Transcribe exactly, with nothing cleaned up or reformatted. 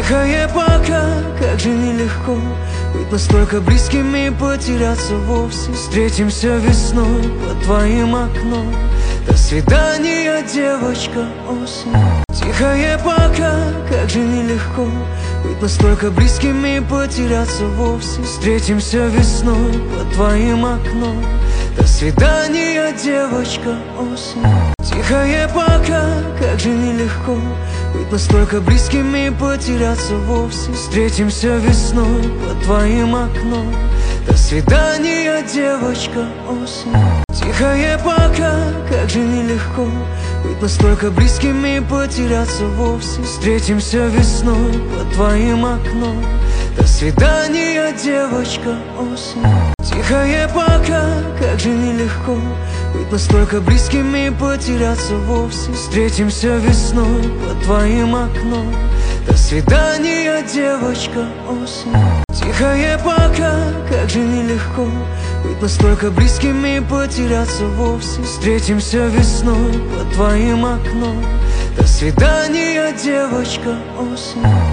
Тихое пока, как же нелегко быть настолько близкими и потеряться вовсе. Встретимся весной под твоим окном. До свидания, девочка, осень. Тихое пока, как же нелегко быть настолько близкими и потеряться вовсе. Встретимся весной под твоим окном. До свидания, девочка, осень. Тихое пока, как же нелегко быть настолько близкими и потеряться вовсе. Встретимся весной под твоим окном. До свидания, девочка, осень. Тихое пока, как же нелегко быть настолько близкими и потеряться вовсе. Встретимся весной под твоим окном. До свидания, девочка, осень. Тихое пока, как же нелегко быть настолько близкими и потеряться вовсе. Встретимся весной под твоим окном. До свидания, девочка, осень. Тихое пока, как же нелегко быть настолько близкими и потеряться вовсе. Встретимся весной под твоим окном. До свидания, девочка, осень.